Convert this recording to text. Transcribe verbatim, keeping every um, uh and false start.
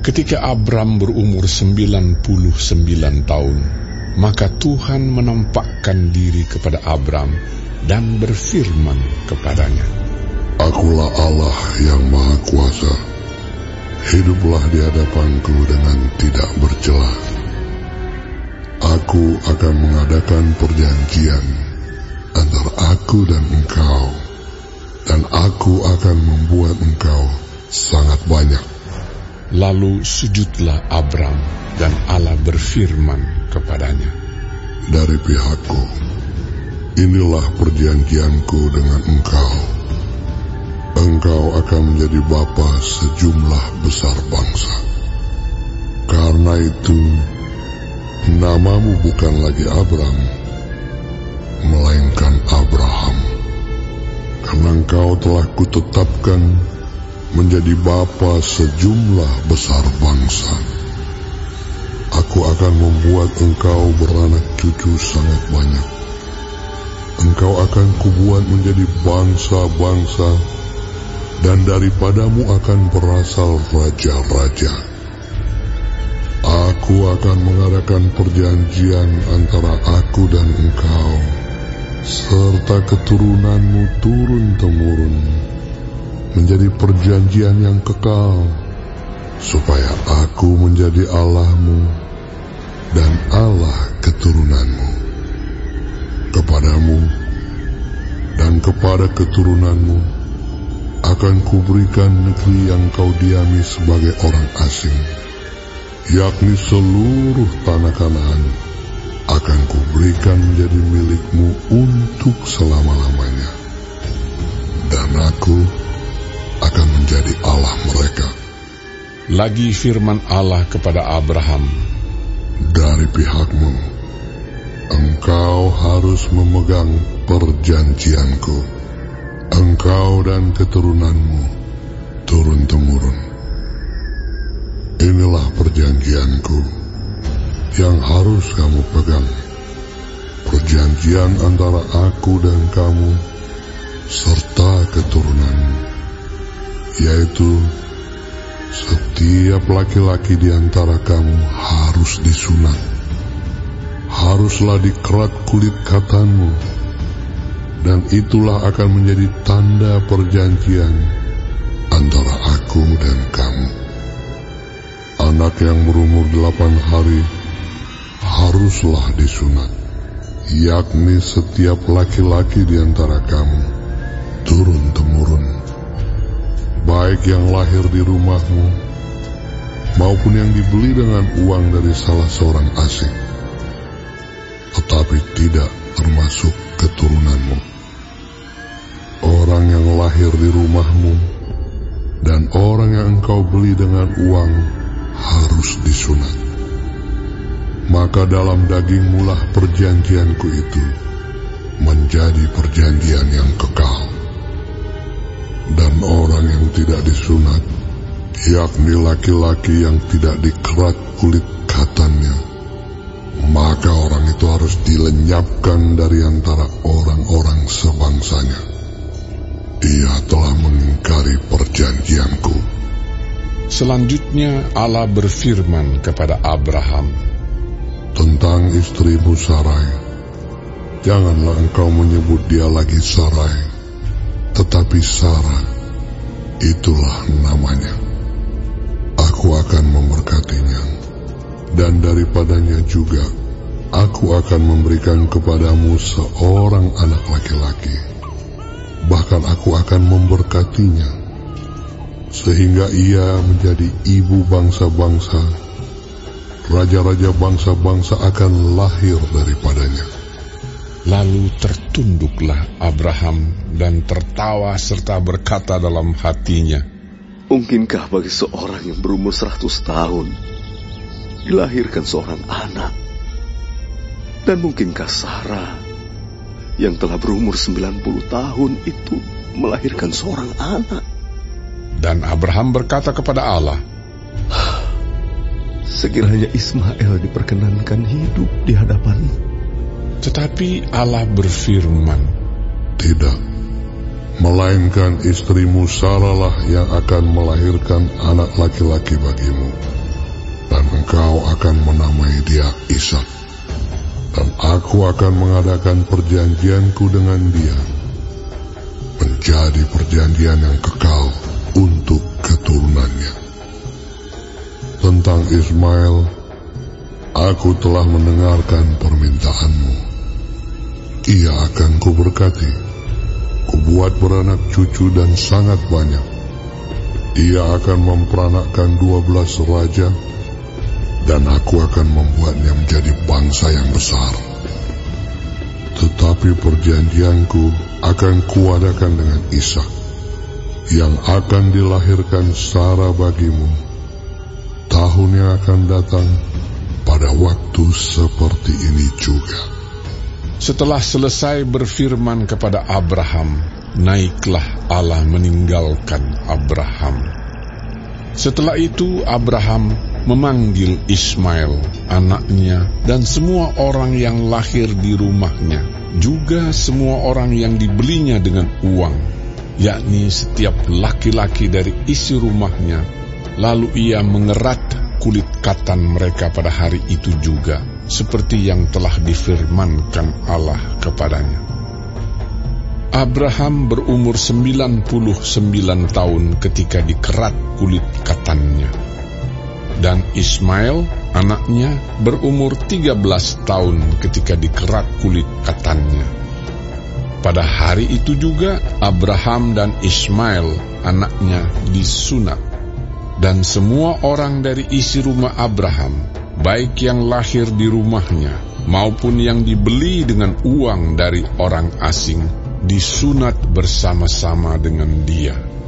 Ketika Abram berumur sembilan puluh sembilan tahun, maka Tuhan menampakkan diri kepada Abram dan berfirman kepadanya, Akulah Allah yang Maha Kuasa. Hiduplah di hadapanku dengan tidak bercela. Aku akan mengadakan perjanjian antara aku dan engkau, dan aku akan membuat engkau sangat banyak. Lalu sujudlah Abram, dan Allah berfirman kepadanya, Dari pihakku, inilah perjanjianku dengan engkau. Engkau akan menjadi bapa sejumlah besar bangsa. Karena itu, namamu bukan lagi Abram, melainkan Abraham. Karena engkau telah kutetapkan menjadi bapa sejumlah besar bangsa. Aku akan membuat engkau beranak cucu sangat banyak. Engkau akan kubuat menjadi bangsa-bangsa, dan daripadamu akan berasal raja-raja. Aku akan mengadakan perjanjian antara aku dan engkau, serta keturunanmu turun-temurun, menjadi perjanjian yang kekal, supaya aku menjadi Allahmu dan Allah keturunanmu. Kepadamu dan kepada keturunanmu akan kuberikan negeri yang kau diami sebagai orang asing, yakni seluruh tanah Kanaan akan kuberikan menjadi milikmu untuk selama-lamanya. Dan aku akan menjadi Allah mereka. Lagi firman Allah kepada Abraham, Dari pihakmu, engkau harus memegang perjanjianku, engkau dan keturunanmu turun-temurun. Inilah perjanjianku yang harus kamu pegang, perjanjian antara aku dan kamu serta keturunanmu, yaitu setiap laki-laki di antara kamu harus disunat. Haruslah dikerat kulit katanmu, dan itulah akan menjadi tanda perjanjian antara aku dan kamu. Anak yang berumur delapan hari haruslah disunat, yakni setiap laki-laki di antara kamu turun-temurun, baik yang lahir di rumahmu maupun yang dibeli dengan uang dari salah seorang asing, tetapi tidak termasuk keturunanmu. Orang yang lahir di rumahmu dan orang yang engkau beli dengan uang harus disunat. Maka dalam dagingmu lah perjanjianku itu menjadi perjanjian yang kekal. Dan orang yang tidak disunat, yakni laki-laki yang tidak dikerat kulit katannya, maka orang itu harus dilenyapkan dari antara orang-orang sebangsanya. Ia telah mengingkari perjanjianku. Selanjutnya Allah berfirman kepada Abraham, Tentang istrimu Sarai, janganlah engkau menyebut dia lagi Sarai, tetapi Sarah, itulah namanya. Aku akan memberkatinya, dan daripadanya juga aku akan memberikan kepadamu seorang anak laki-laki. Bahkan aku akan memberkatinya, sehingga ia menjadi ibu bangsa-bangsa. Raja-raja bangsa-bangsa akan lahir daripadanya. Lalu tertunduklah Abraham dan tertawa serta berkata dalam hatinya, Mungkinkah bagi seorang yang berumur seratus tahun dilahirkan seorang anak? Dan mungkinkah Sarah yang telah berumur sembilan puluh tahun itu melahirkan seorang anak? Dan Abraham berkata kepada Allah, Sekiranya Ismail diperkenankan hidup di hadapan-Mu. Tetapi Allah berfirman, Tidak, melainkan istrimu Sarah lah yang akan melahirkan anak laki-laki bagimu, dan engkau akan menamai dia Ishak. Dan aku akan mengadakan perjanjianku dengan dia, menjadi perjanjian yang kekal untuk keturunannya. Tentang Ismail, aku telah mendengarkan permintaanmu. Ia akan kuberkati, kubuat beranak cucu dan sangat banyak. Ia akan memperanakkan dua belas raja, dan aku akan membuatnya menjadi bangsa yang besar. Tetapi perjanjianku akan kuadakan dengan Ishak, yang akan dilahirkan Sarah bagimu tahun yang akan datang pada waktu seperti ini juga. Setelah selesai berfirman kepada Abraham, naiklah Allah meninggalkan Abraham. Setelah itu Abraham memanggil Ismail, anaknya, dan semua orang yang lahir di rumahnya, juga semua orang yang dibelinya dengan uang, yakni setiap laki-laki dari isi rumahnya. Lalu ia mengerat kulit katan mereka pada hari itu juga, seperti yang telah difirmankan Allah kepadanya. Abraham berumur sembilan puluh sembilan tahun ketika dikerat kulit katannya. Dan Ismail, anaknya, berumur tiga belas tahun ketika dikerat kulit katannya. Pada hari itu juga Abraham dan Ismail, anaknya, disunat. Dan semua orang dari isi rumah Abraham, baik yang lahir di rumahnya maupun yang dibeli dengan uang dari orang asing, disunat bersama-sama dengan dia.